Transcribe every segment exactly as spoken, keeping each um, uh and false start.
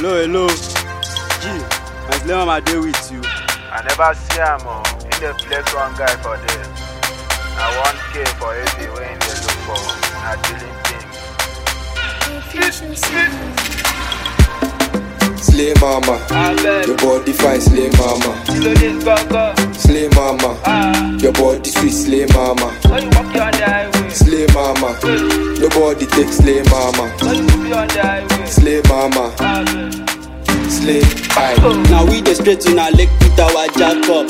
Hello, hello. G, my slave mama dey with you. I never see him. Oh. He dey flex one guy for there. I want K for eighty when they look for. I dealing things. Slay mama, your body fine, slay mama. Slay mama, your body sweet, slay mama. Slay mama, nobody takes slay mama. Slay mama, slay I. Now we dey straight in our leg with our jack up.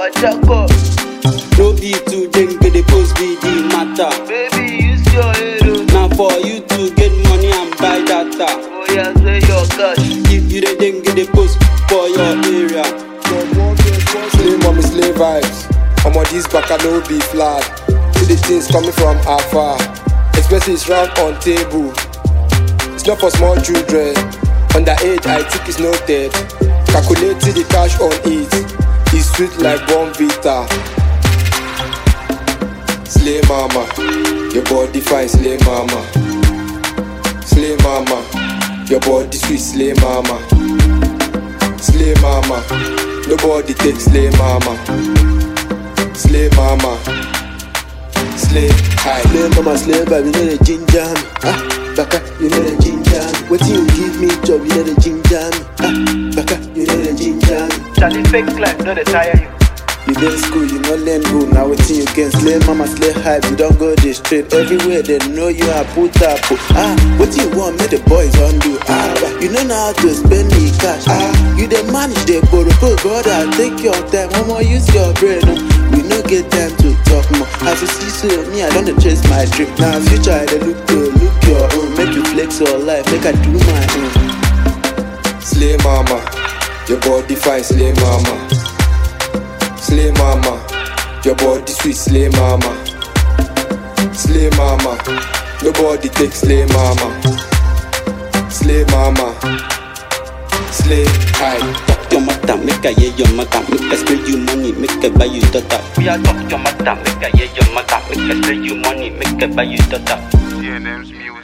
No be to drink, but the post be the matter. Baby, use your head. Now for you to get money and buy data. Oh yeah, say your cash. If you dey drink, get the post for your area. Slay mommy, slay vibes. I'm on this back, I no be flat. See the things coming from afar. Especially it's round on table. It's not for small children. Underage, I think it's noted. Calculate the cash on it. It's sweet like Bonvita. Slay mama, your body fine, slay mama. Slay mama, your body sweet, slay mama. Slay mama, nobody takes slay mama. Slay mama, slay high. Slay mama, slay baby, you know the ginger me. Ah, baka, you know the ginger me. What you give me job, you know the ginger me. Ah, baka, you know the ginger me. Charlie fake life, no they tire you. You dey school, you no learn go. Now wetin you get? Slay mama, slay hype. You don't go this straight. Everywhere they know you are put up. Ah, what you want? Make the boys undo. Ah, you know now how to spend the cash. Ah, you dey manage the borrow. Oh God, I take your time. Mama, use your brain. No? We no get time to talk more. As you see, so me, I don't chase my dream. Now future, I dey look to look your own. Make you flex your life. Make I do my own. Slay mama, your body fine, slay mama. Slay mama, your body sweet, slay mama. Slay mama, nobody takes slay mama. Slay mama, slay high. Talk your mother, make I hear your mother. Make I spend you money, make I buy you data. We are talk your mother, make I hear your mother. Make I spend you money, make I buy you data. C N M's music.